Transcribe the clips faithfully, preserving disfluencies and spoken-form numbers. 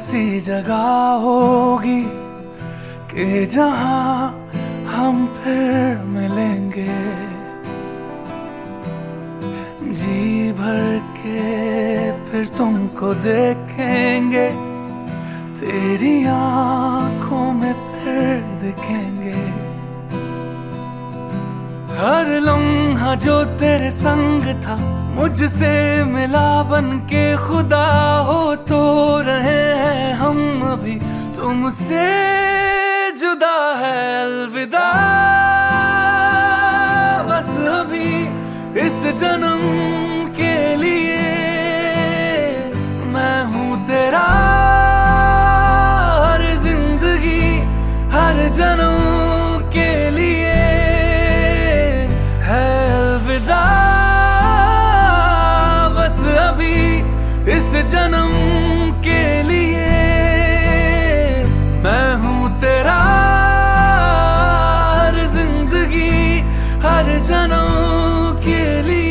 ऐसी जगह होगी कि जहां हम फिर मिलेंगे, जी भर के फिर तुमको देखेंगे, तेरी आंखों में फिर दिखेंगे। हर लम्हा जो तेरे संग था मुझसे मिला बन के खुदा हो, तो रहे हैं हम अभी तुमसे जुदा है अलविदा। बस अभी इस जन्म के लिए मैं हूँ तेरा, हर जिंदगी हर जन्म के लिए है अलविदा। बस अभी इस जन्म के लिए मैं हूँ तेरा, हर जिंदगी हर जन्म के लिए।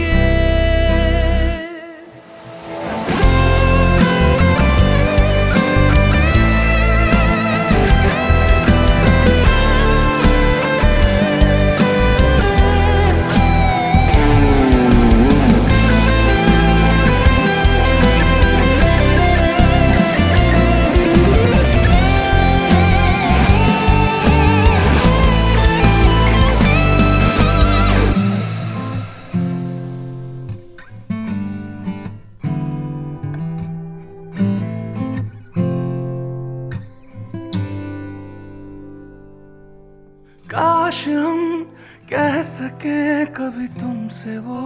काश हम कह सके कभी तुमसे वो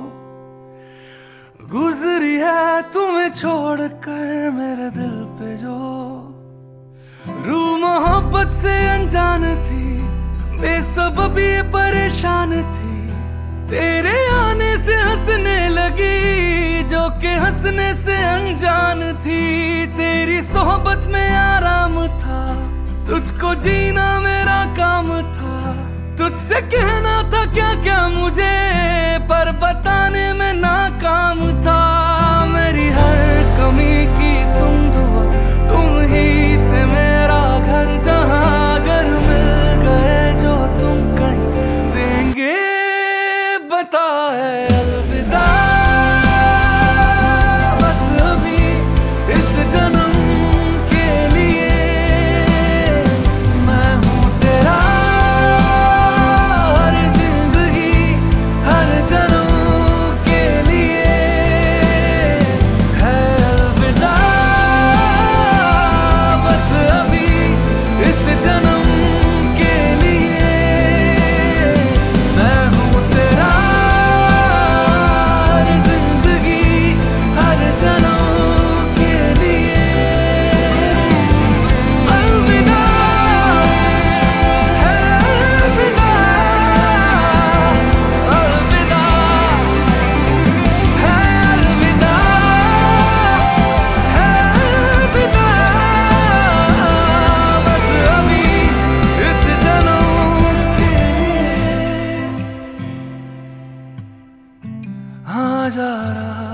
गुजरी है तुम्हें छोड़कर मेरे दिल पे जो रूह मोहब्बत से अनजान थी, बेसबब ये परेशान थी, तेरे आने से हंसने लगी जो कि हंसने से अनजान थी। तेरी सोहबत में आराम था, तुझको जीना मेरा काम था, तुझसे कहना था क्या क्या मुझे पर बताने में नाकाम था। मेरी हर कमी की तुम दुआ, तुम ही थे मेरा घर जहां अगर मिल गए जो तुम कहीं देंगे बता है अलविदा। बस अभी इस जन्म जा रहा